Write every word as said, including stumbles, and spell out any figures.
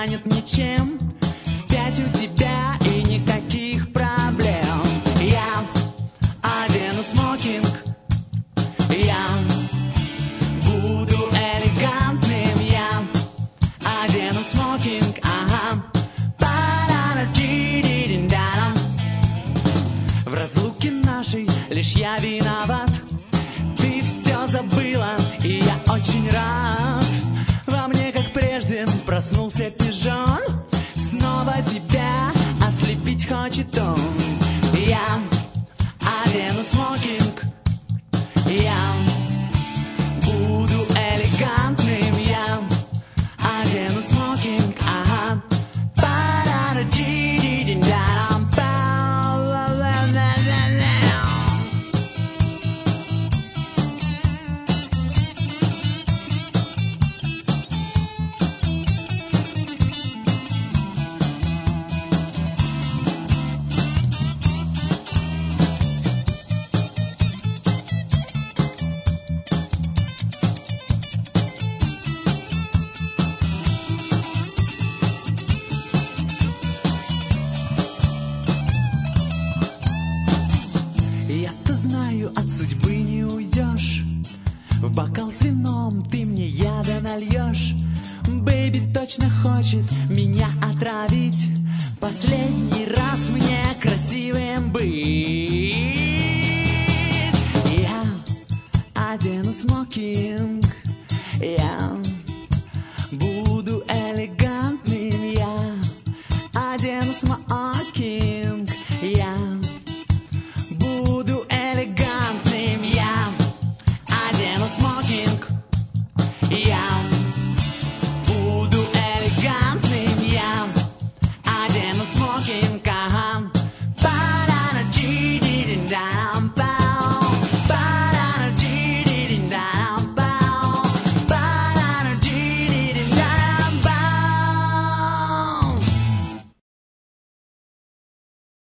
занят ничем. В пять у тебя и никаких проблем. Я одену смокинг, я буду элегантным. Я одену смокинг, ага. Па-да-да-ди-ди-ди-да-дам. В разлуке нашей лишь я виноват. Ты все забыла, и я очень рад. Во мне, как прежде, проснулся пижон. Снова тебя ослепить хочет он. Я одену смокинг, я буду элегантным. Я одену смокинг, ага. Па-да-да-ди-ди-ди-да-дам. Я-то знаю, от судьбы не уйдешь. В бокал с вином ты мне яда нальешь. Бэйби точно хочет меня отравить. Последний раз